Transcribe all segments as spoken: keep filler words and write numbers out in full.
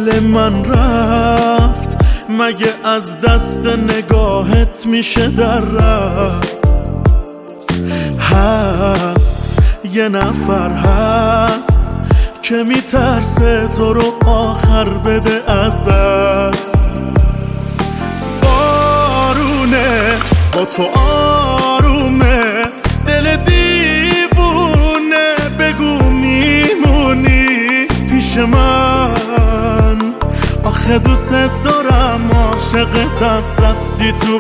دل من رفت، مگه از دست نگاهت میشه در رفت؟ هست یه نفر هست که میترسه تو رو آخر بده از دست. بارونه با تو آرومه، دل دیوونه، بگو میمونی پیش من؟ آخه دوست دارم، عاشقتم، رفتی تو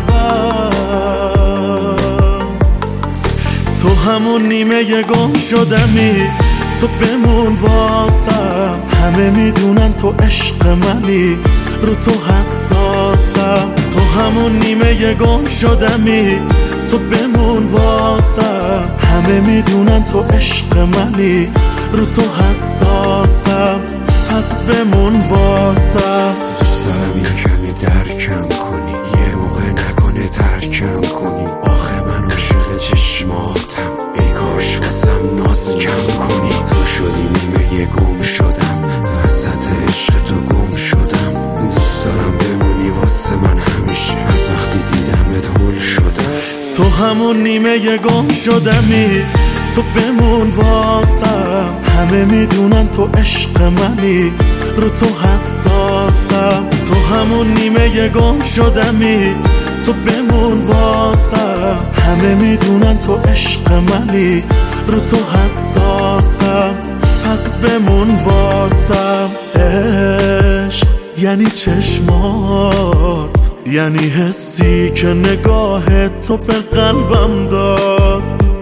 قلبم. تو همون نیمه گم شدمی، تو بمون واسم. همه میدونن تو عشق منی، رو تو حساسم. تو همون نیمه گم شدمی، تو بمون واسم. همه میدونن تو عشق منی، رو تو حساسم. پس بمون واسم. دوست دارم یه کمی درکم کنی، یه موقع نکنه ترکم کنی. آخه من عاشق چشماتم، ای کاش واسم ناز کم کنی. تو شدی نیمه گم شدم، وسط عشق تو گم شدم. دوست دارم بمونی واسه من همیشه، از وقتی دیدمت هول شدم. تو همون نیمه گم شدمی، تو بمون واسم. همه میدونن تو عشق منی، رو تو حساسم. تو همون نیمه گم شدمی، تو بمون واسم. همه میدونن تو عشق منی، رو تو حساسم. پس بمون واسم. عشق یعنی چشمات، یعنی حسی که نگاه تو به قلبم داد.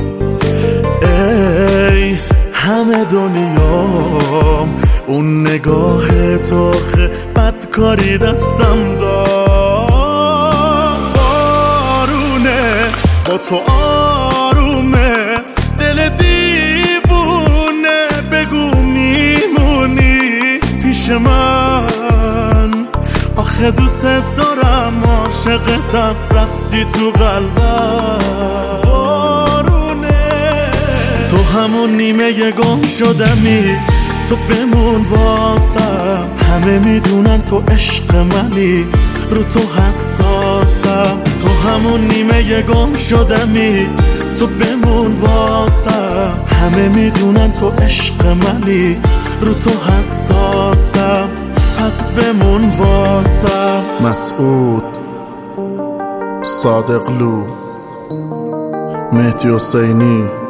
ای همه دنیام، اون نگاه تو خه بدکاری دستم داد. بارونه با تو آرومه، دل دیوونه، بگو میمونی پیش من؟ آخه دوست دارم، عاشقتم، رفتی تو قلبم. تو همون نیمه گم شدمی، تو بمون واسم. همه میدونن تو عشق منی، رو تو حساسم. تو همون نیمه گم شدمی، تو بمون واسم. همه میدونن تو عشق منی، رو تو حساسم. پس بمون واسم. مسعود، صادقلو، مهدی حسینی.